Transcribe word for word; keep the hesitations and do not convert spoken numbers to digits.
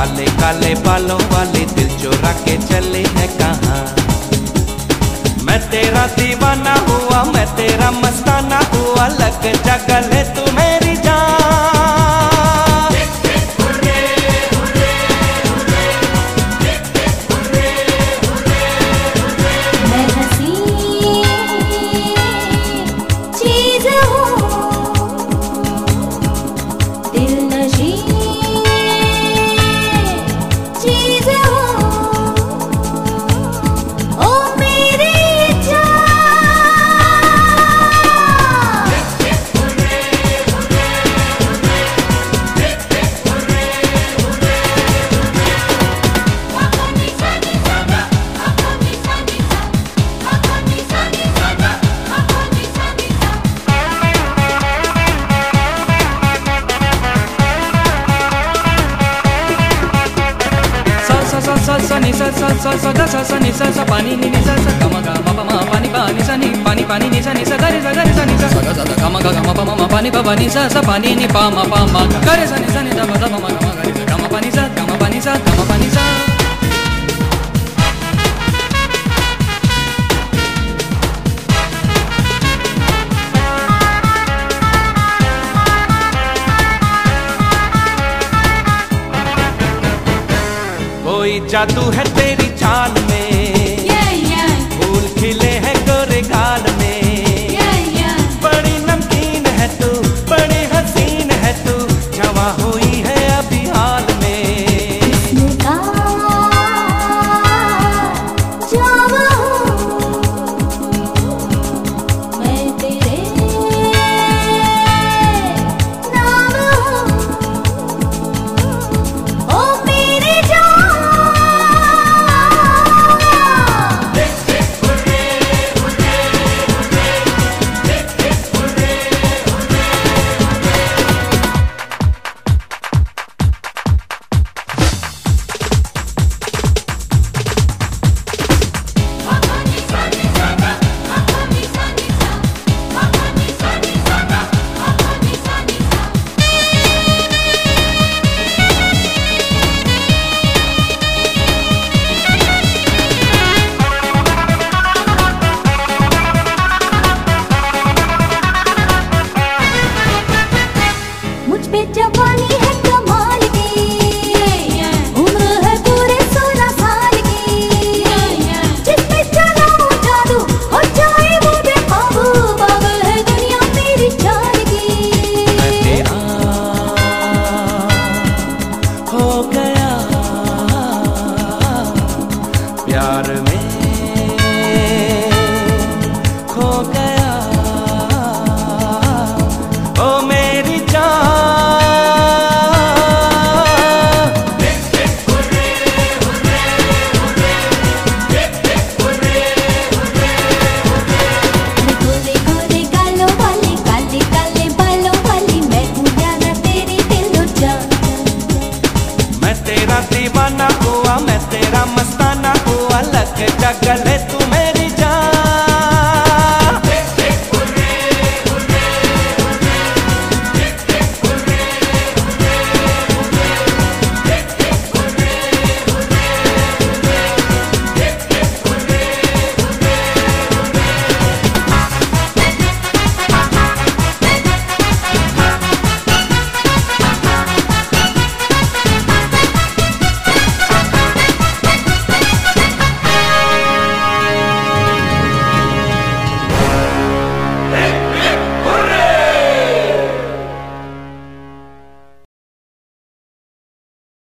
काले काले बालों वाली दिल चोरा के चले है कहाँ। मैं तेरा दीवाना हुआ, मैं तेरा मस्ताना हुआ, लग जा गले तू मेरी जान। मैं हंसी चीज हूँ, दिल नशी चीज हूँ, ओ मेरी सा सा नि सा सा सा सा गा सा सा नि सा सा पानी नि नि सा सा गा मा गा मा पा मा पानी पा नि सा नि पानी पानी नि सा नि सा गा रे सा गा रे सा नि सा सा गा सा गा मा गा गा मा पा मा पानी पा पा नि सा सा पानी नि पा मा पा मा गा रे सा नि सा नि दा मा दा मा गा मा गा रे सा गा मा पानी सा गा मा पानी सा गा मा पानी सा। कोई जादू है तेरी चाल